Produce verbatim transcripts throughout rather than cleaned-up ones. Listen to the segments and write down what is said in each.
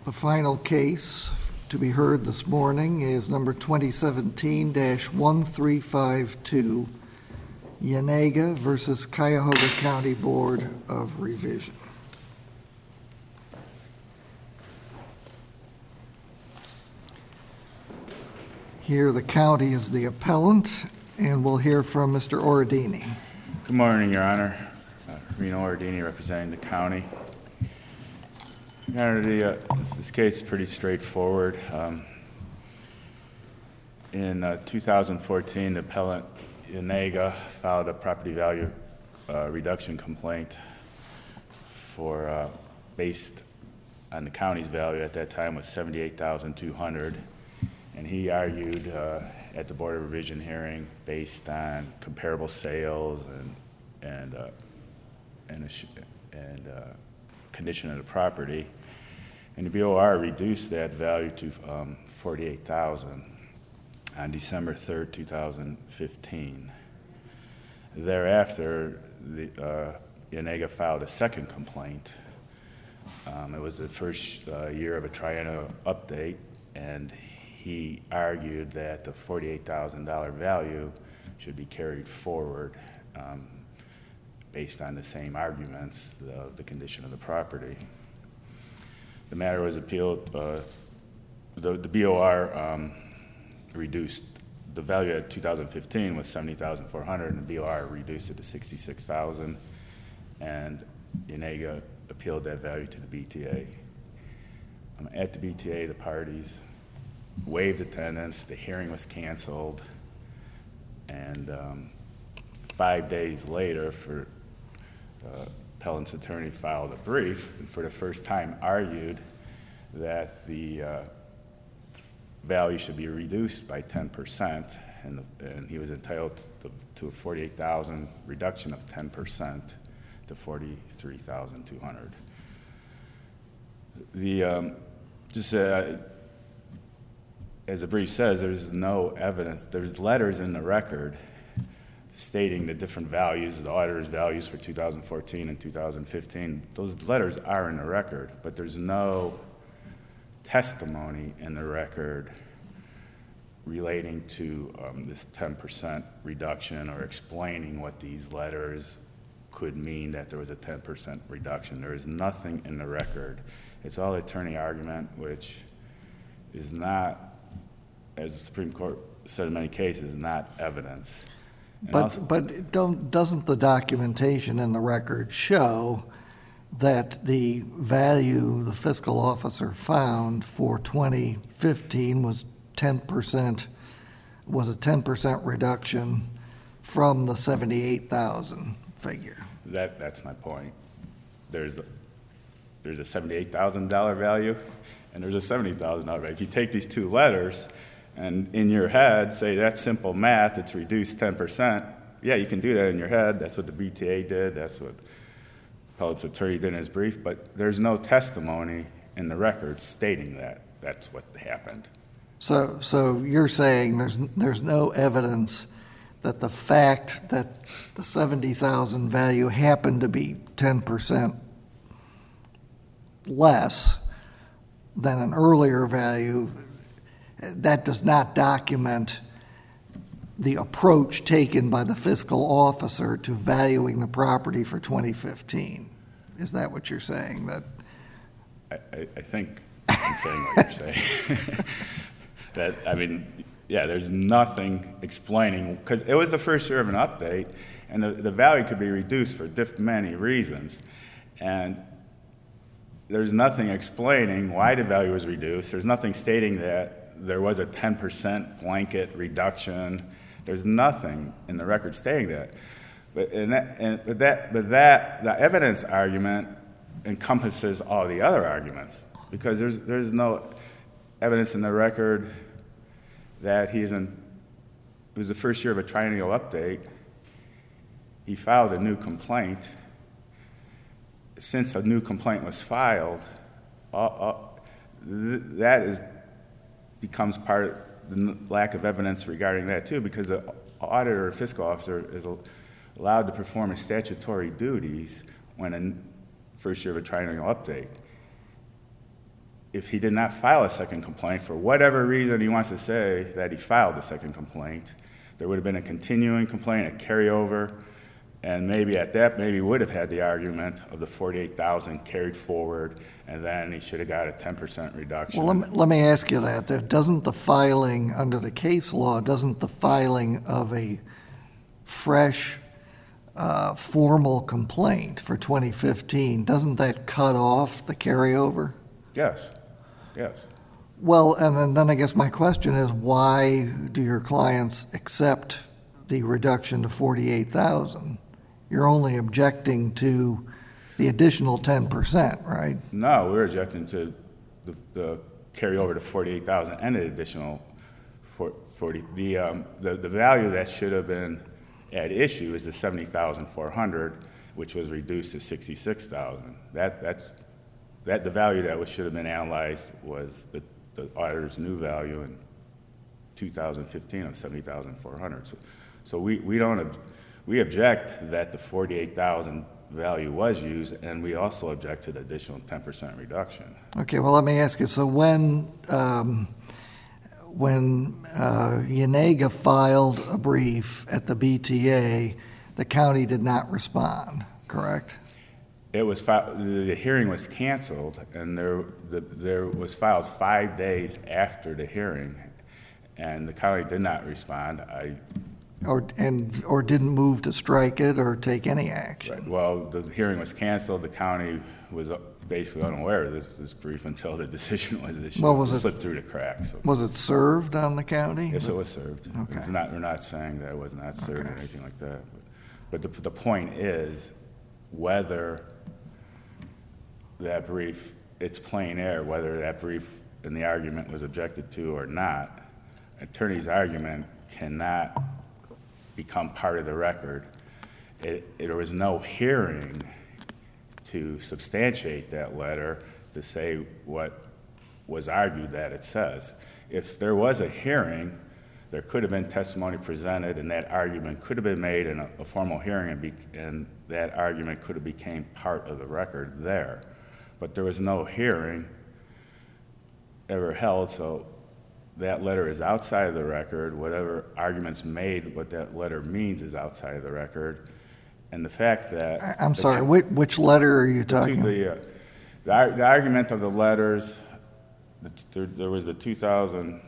The final case to be heard this morning is number twenty seventeen dash one three five two, Yanega versus Cuyahoga County Board of Revision. Here the county is the appellant, and we'll hear from Mister Orodini. Good morning, Your Honor. Uh, Reno Orodini representing the county. Your Honor, the, uh, this, this case is pretty straightforward. Um, in uh, two thousand fourteen, the appellant Yanega filed a property value uh, reduction complaint for uh, based on the county's value at that time was seventy-eight thousand two hundred dollars. And he argued uh, at the Board of Revision hearing based on comparable sales and and uh, and, a, and uh, condition of the property, and the B O R reduced that value to um, forty-eight thousand dollars on December third, two thousand fifteen. Thereafter, the uh, Yanega filed a second complaint. Um, it was the first uh, year of a triennial update, and he argued that the forty-eight thousand dollars value should be carried forward um, based on the same arguments of the condition of the property. The matter was appealed. Uh, the, the B O R um, reduced the value at two thousand fifteen was seventy thousand four hundred dollars, and the B O R reduced it to sixty-six thousand dollars, and Yanega appealed that value to the B T A. Um, at the B T A, the parties waived attendance, the hearing was canceled, and um, five days later, for uh, appellant's attorney filed a brief, and for the first time argued that the uh, value should be reduced by ten percent, and, and he was entitled to, to a forty-eight thousand dollars reduction of ten percent to forty-three thousand two hundred dollars. The, um, just uh, as the brief says, there's no evidence. There's letters in the record stating the different values, the auditor's values for two thousand fourteen and two thousand fifteen. Those letters are in the record, but there's no testimony in the record relating to um, this ten percent reduction or explaining what these letters could mean that there was a ten percent reduction. There is nothing in the record. It's all attorney argument, which is not, as the Supreme Court said in many cases, not evidence. And but also, but don't, doesn't the documentation in the record show that the value the fiscal officer found for twenty fifteen was ten percent, was a ten percent reduction from the seventy-eight thousand figure? That that's my point. There's a, there's a seventy-eight thousand dollars value, and there's a seventy thousand dollars value. If you take these two letters and in your head say that's simple math, it's reduced ten percent, yeah, you can do that in your head. That's what the B T A did. That's what appellate's attorney did in his brief. But there's no testimony in the record stating that that's what happened. So, so you're saying there's there's no evidence that the fact that the seventy thousand value happened to be ten percent less than an earlier value, that does not document the approach taken by the fiscal officer to valuing the property for twenty fifteen. Is that what you're saying? That I, I, I think I'm saying what you're saying. That, I mean, yeah, there's nothing explaining, because it was the first year of an update, and the, the value could be reduced for diff- many reasons. And there's nothing explaining why the value was reduced. There's nothing stating that there was a ten percent blanket reduction. There's nothing in the record stating that. But, and that, and, but, that, but that, the evidence argument encompasses all the other arguments, because there's, there's no evidence in the record that he's in, it was the first year of a triennial update. He filed a new complaint. Since a new complaint was filed, uh, uh, th- that is becomes part of the lack of evidence regarding that too, because the auditor or fiscal officer is allowed to perform his statutory duties when a first year of a triennial update. if he did not file a second complaint, for whatever reason he wants to say that he filed a second complaint, there would have been a continuing complaint, a carryover, and maybe at that, maybe would have had the argument of the forty-eight thousand carried forward, and then he should have got a ten percent reduction. Well, let me, let me ask you that. That doesn't the filing, under the case law, doesn't the filing of a fresh uh, formal complaint for twenty fifteen, doesn't that cut off the carryover? Yes, yes. Well, and then, then I guess my question is, why do your clients accept the reduction to forty-eight thousand? You're only objecting to the additional ten percent, right? No, we're objecting to the, the carryover to forty-eight thousand and an additional forty. The, um, the the value that should have been at issue is the seventy thousand four hundred, which was reduced to sixty-six thousand. That that's that the value that was, should have been analyzed was the, the auditor's new value in two thousand fifteen of seventy thousand four hundred. So, so we we don't ob- we object that the forty-eight thousand value was used, and we also object to the additional ten percent reduction. Okay, well, let me ask you, so when, um, when uh, Yanega filed a brief at the B T A, the county did not respond, correct? It was fi- the hearing was canceled, and there the, there was filed five days after the hearing, and the county did not respond. I Or, and, or didn't move to strike it or take any action? Right. Well, the hearing was canceled. The county was basically unaware of this, this brief until the decision was issued. Well, was it it- slipped through the cracks. So. Was it served on the county? Yes, it was served. Okay. It's not, we're not saying that it was not served Okay. or anything like that. But, but the, the point is whether that brief, it's plain air, whether that brief and the argument was objected to or not, attorney's argument cannot become part of the record. It, it, there was no hearing to substantiate that letter to say what was argued that it says. If there was a hearing, there could have been testimony presented, and that argument could have been made in a, a formal hearing, and, be, and that argument could have became part of the record there. But there was no hearing ever held, so that letter is outside of the record. Whatever arguments made, what that letter means is outside of the record. And the fact that... I- I'm sorry, which, which letter are you talking about? The, uh, the, ar- the argument of the letters, the, there, there was the two thousand,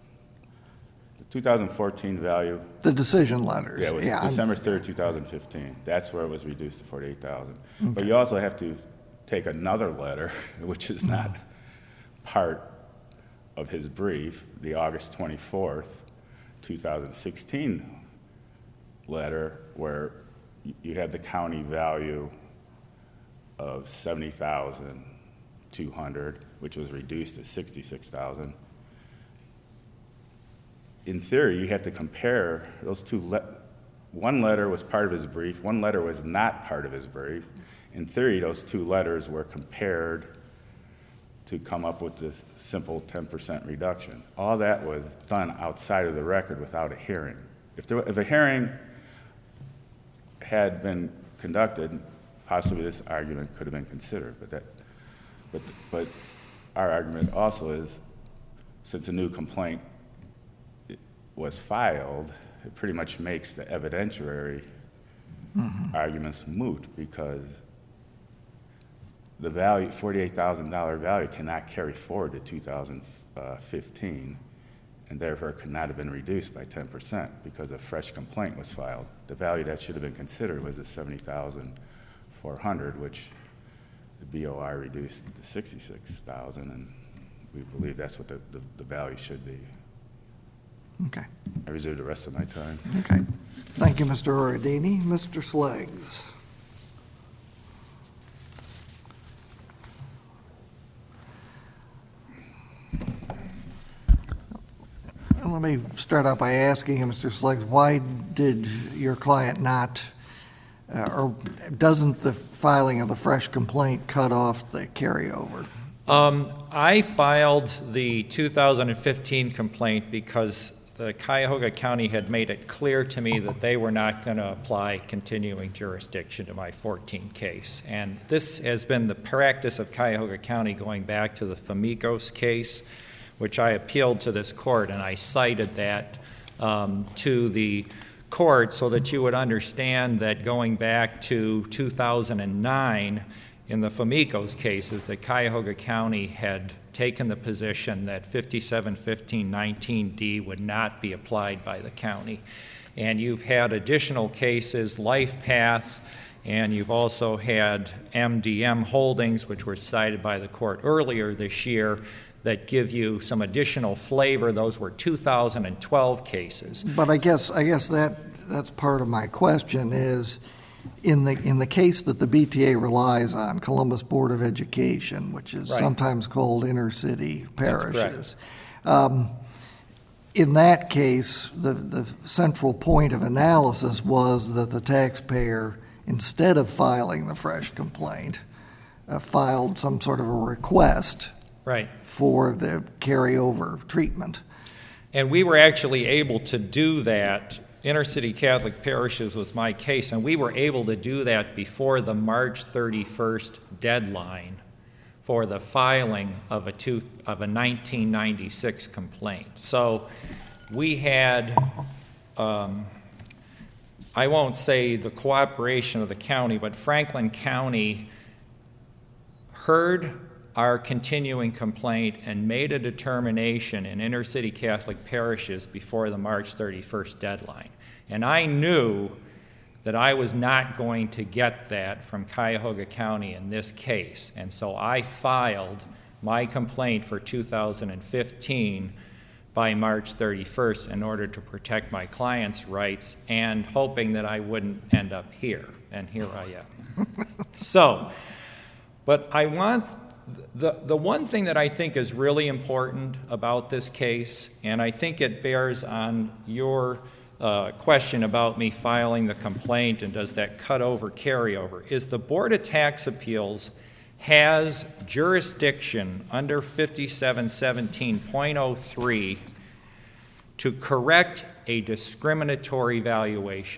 the two thousand fourteen value. The decision letters. Yeah, it was I'm- December third, two thousand fifteen. That's where it was reduced to forty-eight thousand. But you also have to take another letter, which is not part of his brief, the August twenty-fourth, two thousand sixteen letter, where you have the county value of seventy thousand two hundred, which was reduced to sixty-six thousand. In theory, you have to compare those two. Le- one letter was part of his brief, one letter was not part of his brief. In theory, those two letters were compared to come up with this simple ten percent reduction. All that was done outside of the record without a hearing. If, there, if a hearing had been conducted, possibly this argument could have been considered. But, that, but, but our argument also is, since a new complaint was filed, it pretty much makes the evidentiary mm-hmm. arguments moot, because the value, forty-eight thousand dollars value, cannot carry forward to two thousand fifteen, and therefore could not have been reduced by ten percent because a fresh complaint was filed. The value that should have been considered was the seventy thousand four hundred, which the B O I reduced to sixty-six thousand, and we believe that's what the, the, the value should be. Okay. I reserve the rest of my time. Okay. Thank you, Mister Oradini. Mister Sleggs. Let me start out by asking you, Mister Sleggs, why did your client not, uh, or doesn't the filing of the fresh complaint cut off the carryover? Um, I filed the two thousand fifteen complaint because the Cuyahoga County had made it clear to me that they were not going to apply continuing jurisdiction to my fourteen case. And this has been the practice of Cuyahoga County going back to the Famicos case, which I appealed to this court, and I cited that um, to the court so that you would understand that going back to two thousand nine, in the Famicos cases, that Cuyahoga County had taken the position that fifty-seven fifteen nineteen D would not be applied by the county. And you've had additional cases, LifePath, and you've also had M D M Holdings, which were cited by the court earlier this year, that give you some additional flavor. Those were two thousand twelve cases. But I guess I guess that that's part of my question is, in the in the case that the B T A relies on, Columbus Board of Education, which is right. sometimes called inner-city parishes, um, in that case, the, the central point of analysis was that the taxpayer, instead of filing the fresh complaint, uh, filed some sort of a request right. for the carryover treatment. And we were actually able to do that. Inner-city Catholic parishes was my case, and we were able to do that before the March thirty-first deadline for the filing of a, two, of a nineteen ninety-six complaint. So we had, um, I won't say the cooperation of the county, but Franklin County heard our continuing complaint and made a determination in inner-city Catholic parishes before the March thirty-first deadline. And I knew that I was not going to get that from Cuyahoga County in this case. And so I filed my complaint for two thousand fifteen by March thirty-first in order to protect my client's rights and hoping that I wouldn't end up here. And here I am. So, but I want The, the one thing that I think is really important about this case, and I think it bears on your uh, question about me filing the complaint and does that cut over carryover, is the Board of Tax Appeals has jurisdiction under fifty-seven seventeen point oh three to correct a discriminatory valuation.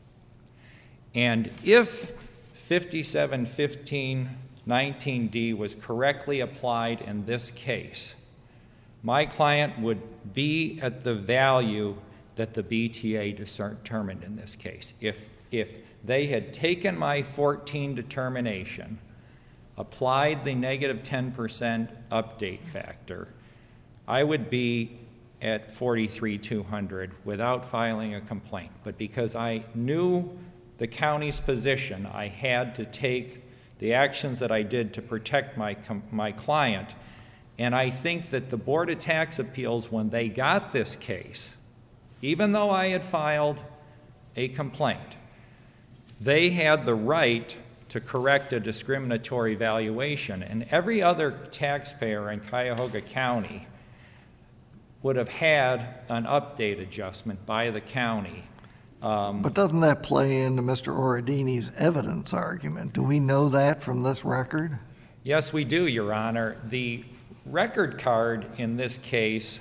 And if fifty-seven fifteen nineteen D was correctly applied in this case, my client would be at the value that the B T A determined in this case. If, if they had taken my fourteen determination, applied the negative ten percent update factor, I would be at forty-three thousand two hundred without filing a complaint. But because I knew the county's position, I had to take the actions that I did to protect my, my client. And I think that the Board of Tax Appeals, when they got this case, even though I had filed a complaint, they had the right to correct a discriminatory valuation. And every other taxpayer in Cuyahoga County would have had an update adjustment by the county. Um, but doesn't that play into Mister Orodini's evidence argument? Do we know that from this record? Yes, we do, Your Honor. The record card in this case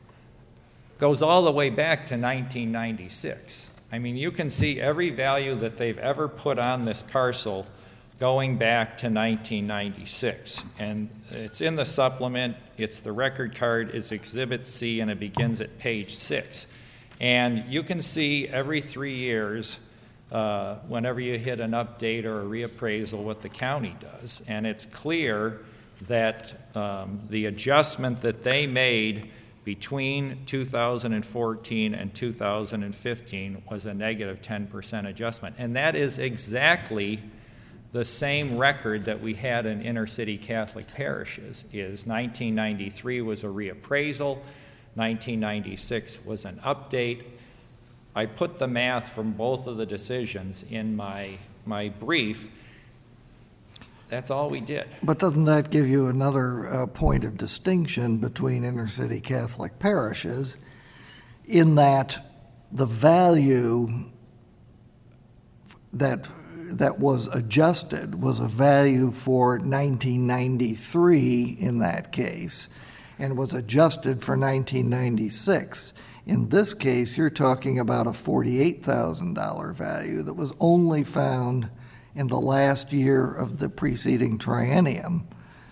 goes all the way back to nineteen ninety-six. I mean, you can see every value that they've ever put on this parcel going back to nineteen ninety-six. And it's in the supplement. It's the record card is Exhibit C, and it begins at page six. And you can see every three years, uh, whenever you hit an update or a reappraisal, what the county does. And it's clear that um, the adjustment that they made between two thousand fourteen and two thousand fifteen was a negative ten percent adjustment. And that is exactly the same record that we had in inner-city Catholic parishes. Is nineteen ninety-three was a reappraisal, nineteen ninety-six was an update. I put the math from both of the decisions in my, my brief. That's all we did. But doesn't that give you another uh, point of distinction between inner-city Catholic parishes in that the value that that was adjusted was a value for nineteen ninety-three in that case and was adjusted for nineteen ninety-six. In this case, you're talking about a forty-eight thousand dollar value that was only found in the last year of the preceding triennium.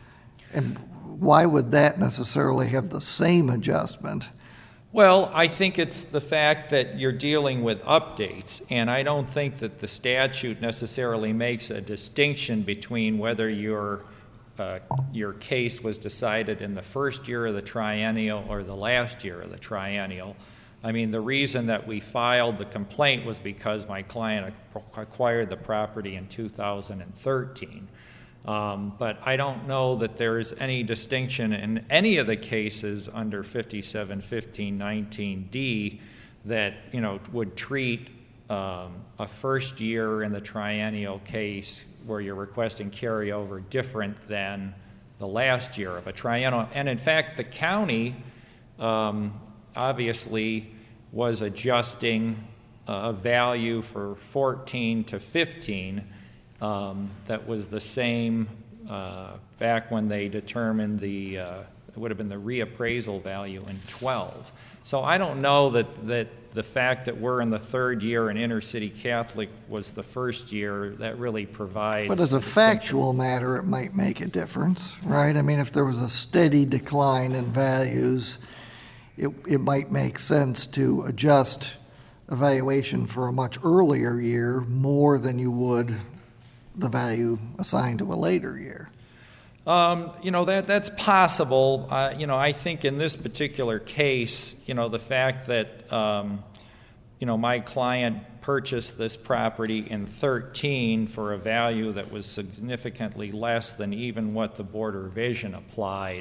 And why would that necessarily have the same adjustment? Well, I think it's the fact that you're dealing with updates, and I don't think that the statute necessarily makes a distinction between whether your uh, your case was decided in the first year of the triennial or the last year of the triennial. I mean, the reason that we filed the complaint was because my client acquired the property in two thousand thirteen. Um, but I don't know that there's any distinction in any of the cases under fifty-seven fifteen nineteen D that, you know, would treat um, a first year in the triennial case where you're requesting carryover different than the last year of a triennial. And in fact, the county um, obviously was adjusting a value for fourteen to fifteen. Um, that was the same uh, back when they determined the, uh, it would have been the reappraisal value in twelve. So I don't know that, that the fact that we're in the third year and Inner City Catholic was the first year, that really provides. But as a factual matter, it might make a difference, right? I mean, if there was a steady decline in values, it, it might make sense to adjust evaluation for a much earlier year more than you would the value assigned to a later year. Um, you know, that that's possible. Uh, you know, I think in this particular case, you know, the fact that, um, you know, my client purchased this property in thirteen for a value that was significantly less than even what the Board of Revision applied.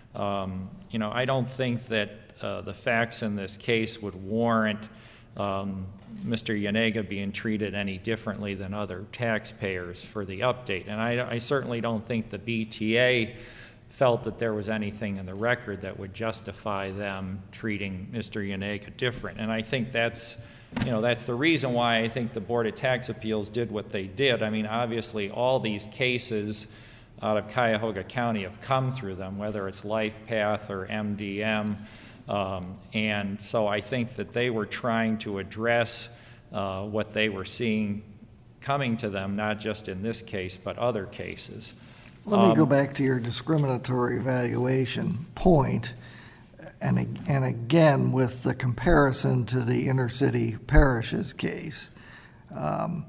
Um, you know, I don't think that uh, the facts in this case would warrant um, Mister Yanega being treated any differently than other taxpayers for the update. And I, I certainly don't think the B T A felt that there was anything in the record that would justify them treating Mister Yanega different. And I think that's, you know, that's the reason why I think the Board of Tax Appeals did what they did. I mean, obviously, all these cases out of Cuyahoga County have come through them, whether it's LifePath or M D M. Um, and so I think that they were trying to address uh, what they were seeing coming to them, not just in this case, but other cases. Let me um, go back to your discriminatory valuation point, and, and again with the comparison to the inner city parishes case. Um,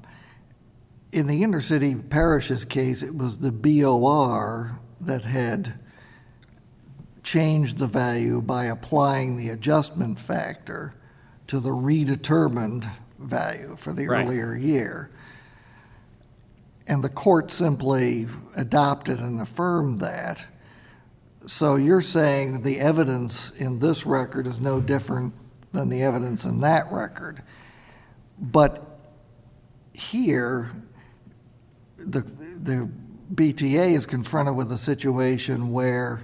in the inner city parishes case, it was the B O R that had changed the value by applying the adjustment factor to the redetermined value for the right. earlier year. And the court simply adopted and affirmed that. So you're saying the evidence in this record is no different than the evidence in that record. But here, the, the B T A is confronted with a situation where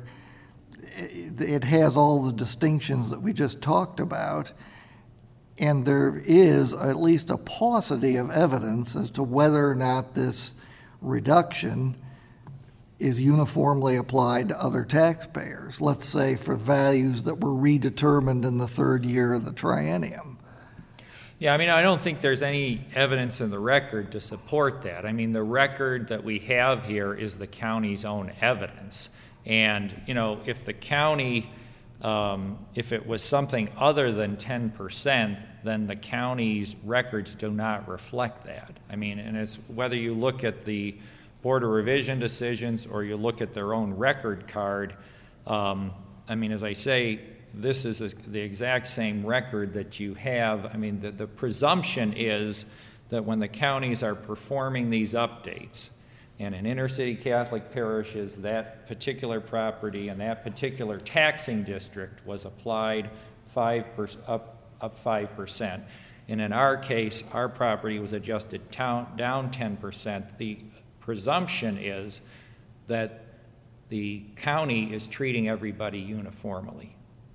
it has all the distinctions that we just talked about, and there is at least a paucity of evidence as to whether or not this reduction is uniformly applied to other taxpayers, let's say for values that were redetermined in the third year of the triennium. Yeah, I mean, I don't think there's any evidence in the record to support that. I mean, the record that we have here is the county's own evidence. And, you know, if the county, um, if it was something other than ten percent, then the county's records do not reflect that. I mean, and it's whether you look at the Board of Revision decisions or you look at their own record card, um, I mean, as I say, this is a, the exact same record that you have. I mean, the, the presumption is that when the counties are performing these updates, and in inner city Catholic parishes, that particular property and that particular taxing district was applied five per, up, up five percent. And in our case, our property was adjusted down, down ten percent. The presumption is that the county is treating everybody uniformly.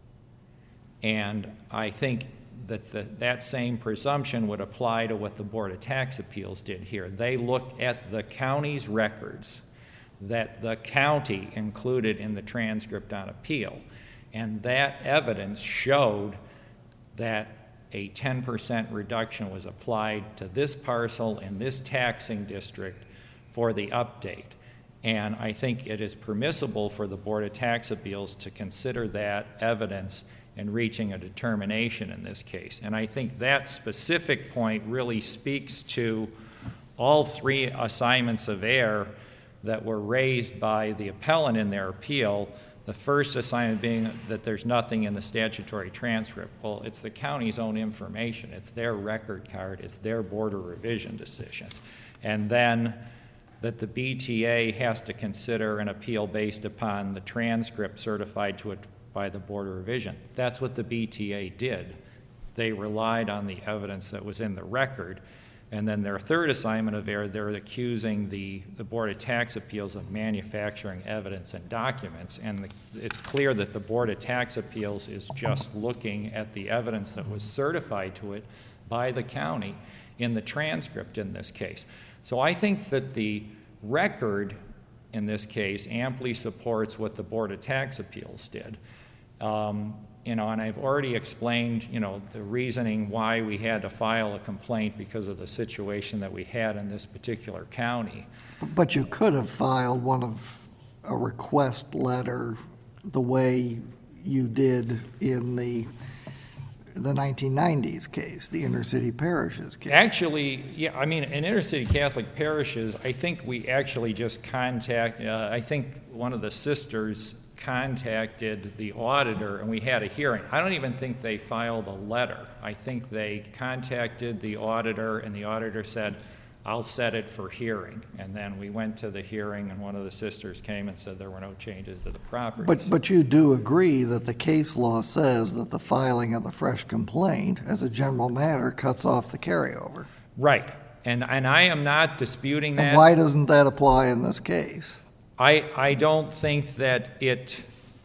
And I think that the, that same presumption would apply to what the Board of Tax Appeals did here. They looked at the county's records that the county included in the transcript on appeal, and that evidence showed that a ten percent reduction was applied to this parcel in this taxing district for the update. And I think it is permissible for the Board of Tax Appeals to consider that evidence in reaching a determination in this case. And I think that specific point really speaks to all three assignments of error that were raised by the appellant in their appeal. The first assignment being that there's nothing in the statutory transcript. Well, it's the county's own information. It's their record card. It's their Board of Revision decisions. And then that the B T A has to consider an appeal based upon the transcript certified to it by the Board of Revision. That's what the B T A did. They relied on the evidence that was in the record. And then their third assignment of error, they're accusing the, the Board of Tax Appeals of manufacturing evidence and documents. And the, it's clear that the Board of Tax Appeals is just looking at the evidence that was certified to it by the county in the transcript in this case. So I think that the record in this case amply supports what the Board of Tax Appeals did. Um, You know, and I've already explained, you know, the reasoning why we had to file a complaint because of the situation that we had in this particular county. But you could have filed one of a request letter the way you did in the the nineteen nineties case, the inner-city parishes case. Actually, yeah, I mean, in inner-city Catholic parishes, I think we actually just contact, uh, I think one of the sisters contacted the auditor and we had a hearing. I don't even think they filed a letter. I think they contacted the auditor and the auditor said, I'll set it for hearing. And then we went to the hearing and one of the sisters came and said there were no changes to the property. But, but you do agree that the case law says that the filing of the fresh complaint, as a general matter, cuts off the carryover. Right. And, and I am not disputing that. And why doesn't that apply in this case? I, I don't think that it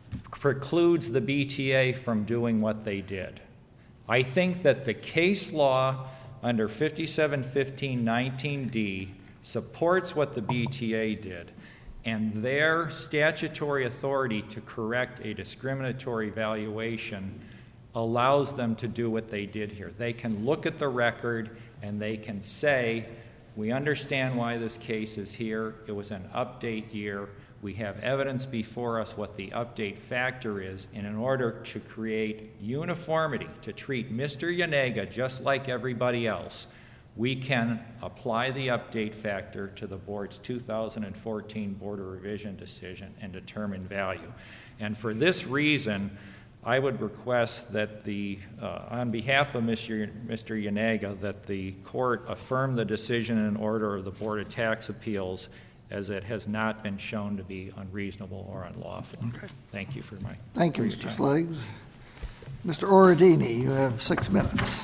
precludes the B T A from doing what they did. I think that the case law under fifty-seven fifteen nineteen D supports what the B T A did, and their statutory authority to correct a discriminatory valuation allows them to do what they did here. They can look at the record and they can say, we understand why this case is here. It was an update year. We have evidence before us what the update factor is, and in order to create uniformity, to treat Mister Yanega just like everybody else, we can apply the update factor to the board's two thousand fourteen Board of Revision decision and determine value. And for this reason, I would request that the, uh, on behalf of Mister Mister Yanega, that the court affirm the decision and order of the Board of Tax Appeals, as it has not been shown to be unreasonable or unlawful. Okay. Thank you for my. Thank you, for Mister your time. Sleggs. Mister Orodini, you have six minutes.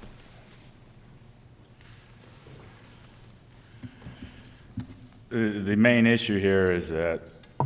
The, the main issue here is that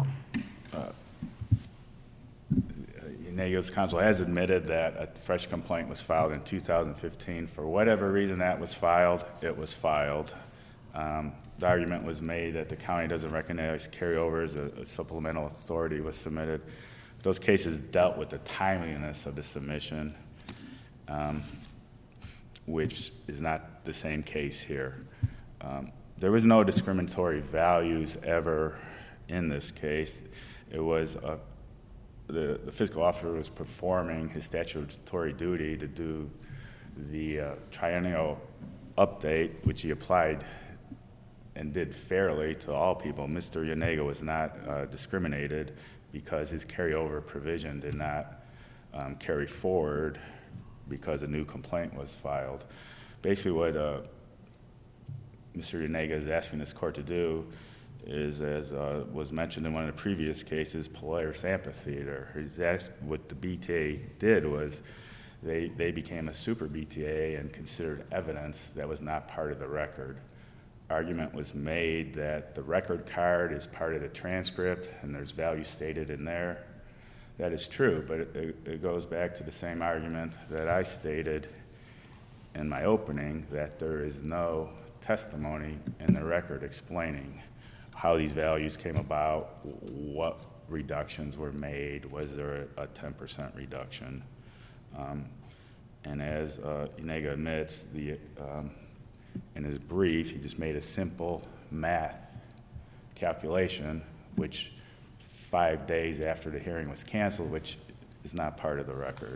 Yanega's counsel has admitted that a fresh complaint was filed in two thousand fifteen. For whatever reason that was filed, it was filed. Um, the argument was made that the county doesn't recognize carryovers, a, a supplemental authority was submitted. Those cases dealt with the timeliness of the submission, um, which is not the same case here. Um, there was no discriminatory values ever in this case. It was a The, the fiscal officer was performing his statutory duty to do the uh, triennial update, which he applied and did fairly to all people. Mister Yanega was not uh, discriminated because his carryover provision did not um, carry forward because a new complaint was filed. Basically what uh, Mister Yanega is asking this court to do is, as uh, was mentioned in one of the previous cases, Polaris Amphitheater. He's asked, what the B T A did was they, they became a super B T A and considered evidence that was not part of the record. Argument was made that the record card is part of the transcript and there's value stated in there. That is true, but it, it, it goes back to the same argument that I stated in my opening, that there is no testimony in the record explaining how these values came about, what reductions were made, was there a ten percent reduction. Um, And as uh, Yanega admits, the, um, in his brief, he just made a simple math calculation, which five days after the hearing was canceled, which is not part of the record.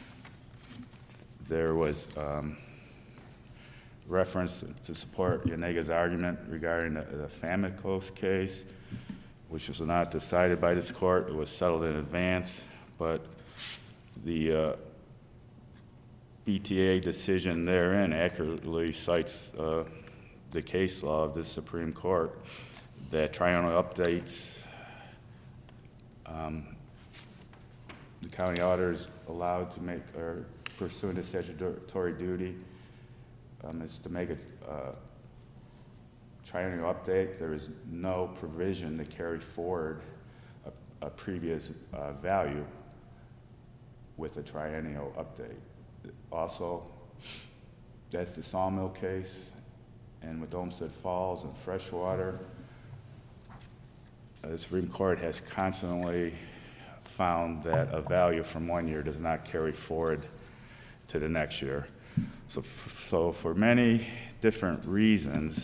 There was um, reference to support Yanega's argument regarding the, the Famicos case, which was not decided by this court. It was settled in advance, but the uh, B T A decision therein accurately cites uh, the case law of the Supreme Court that triennial updates, um, the county auditor is allowed to make, or pursuant to statutory duty, um, is to make a uh, triennial update. There is no provision to carry forward a, a previous uh, value with a triennial update. Also, that's the Sawmill case, and with Olmsted Falls and Freshwater, the Supreme Court has constantly found that a value from one year does not carry forward to the next year. So, so for many different reasons,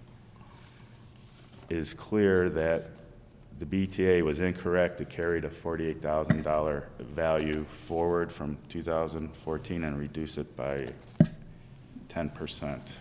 it is clear that the B T A was incorrect to carry the forty-eight thousand dollar value forward from two thousand fourteen and reduce it by ten percent.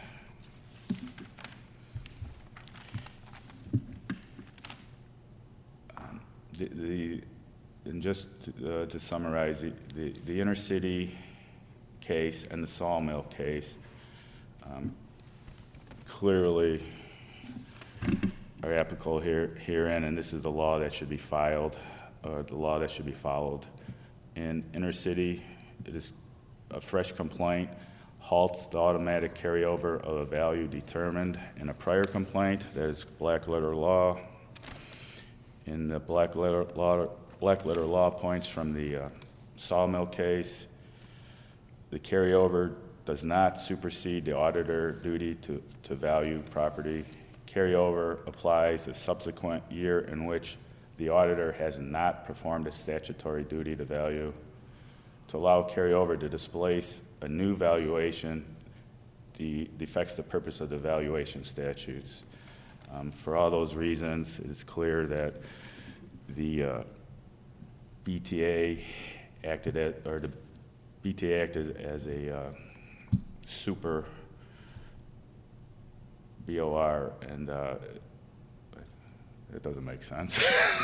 Um, the, the, and just uh, to summarize, the, the, the Intercity case and the Sawmill case um, clearly are applicable here, herein, and this is the law that should be filed, or the law that should be followed. In Intercity, it is a fresh complaint, halts the automatic carryover of a value determined in a prior complaint. That is black letter law. In the black letter law, black letter law points from the uh, Sawmill case, the carryover does not supersede the auditor duty to, to value property. Carryover applies the subsequent year in which the auditor has not performed a statutory duty to value. To allow carryover to displace a new valuation the, defects the purpose of the valuation statutes. Um, for all those reasons, it is clear that the uh, B T A acted at, or the B T A acted as a uh, super B O R, and uh, it doesn't make sense.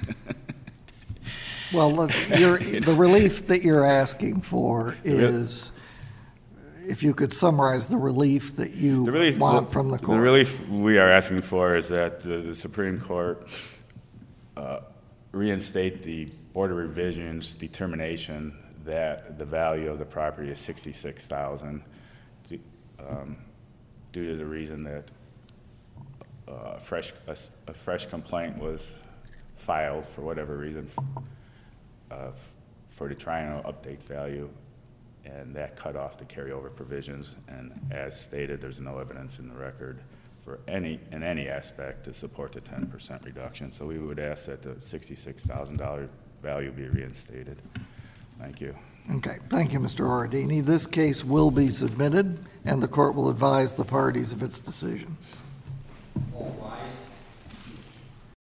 Well, let's- you're, the relief that you're asking for is, if you could summarize the relief that you The relief, want the, from the the court. relief we are asking for is that the, the Supreme Court uh, reinstate the Board of Revision's determination that the value of the property is sixty-six thousand dollars, um, due to the reason that uh, a fresh a, a fresh complaint was filed for whatever reason uh, for the triennial update value, and that cut off the carryover provisions. And as stated, there's no evidence in the record for any in any aspect to support the ten percent reduction. So we would ask that the sixty-six thousand dollar value be reinstated. Thank you. Okay, thank you, Mister Oradini. This case will be submitted, and the court will advise the parties of its decision.